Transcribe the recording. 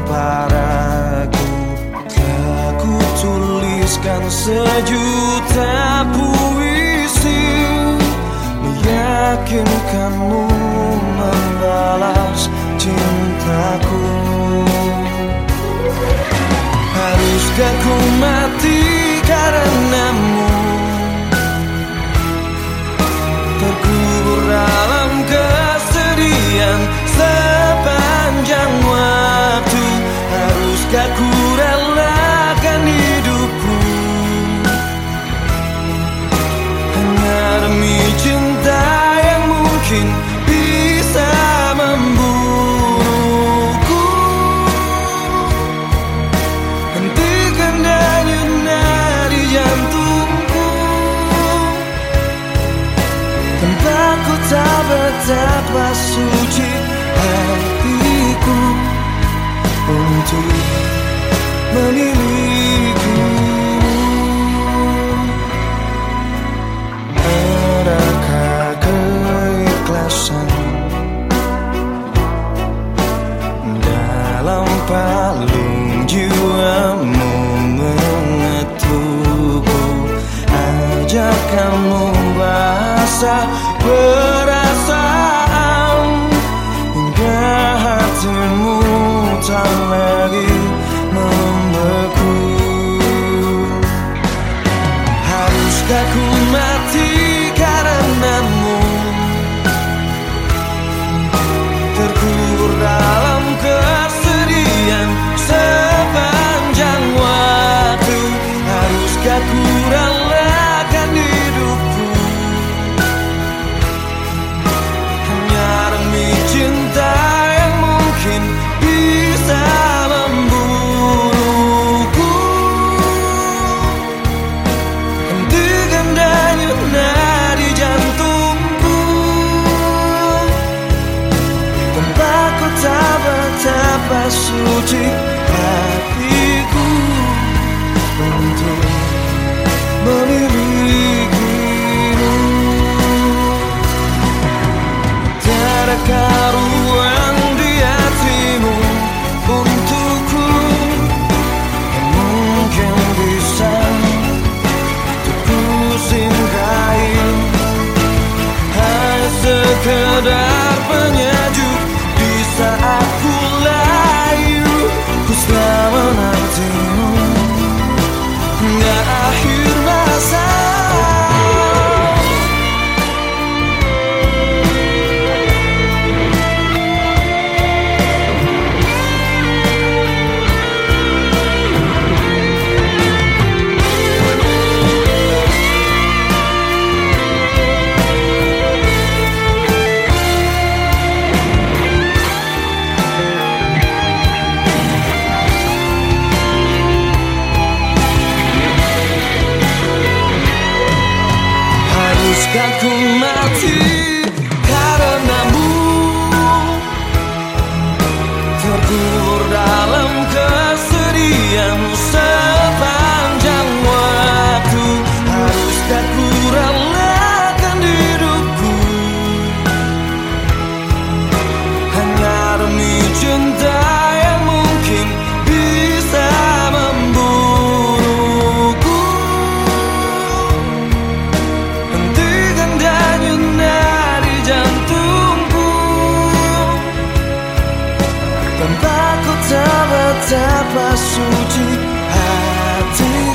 padaku. Telah ku tuliskan sejuta puisi, meyakinkanmu membalas cintaku. Haruskah ku mati karenamu, terkubur dalam kesedihan sepanjang waktu? Haruskah ku relakan hidupku hanya demi cinta yang mungkin bisa membunuhku? Hentikan denyut nadi jantungku, tanpa ku tak betapa suci hatiku untuk memilikimu. Adakah keikhlasan dalam palung jiwamu mengetukku? Ajak kamu bahasa perasaan hingga hatimu tak lagi membeku. Haruskah ku mati karenamu, terkubur dalam kesedihan sepanjang waktu? Haruskah ku relakan hidupku hanya demi cinta yang mungkin bisa membunuhku? Hentikan denyut nadi jantungku, tanpa ku tak betapa suci hatiku untuk memilikimu. Tiadakah ruang di hatimu untukku yang mungkin bisa untuk ku singgahi? Hanya sekedar penyejuk di saat ku layu, ku selalu menantimu hingga akhir masa. Haruskah ku mati karenamu, terkubur dalam kesedihan sepanjang waktu? Haruskah ku relakan hidupku hanya demi cinta yang mungkin bisa membunuhku? Hentikan denyut nadi jantungku, tanpa ku tak betapa suci hatiku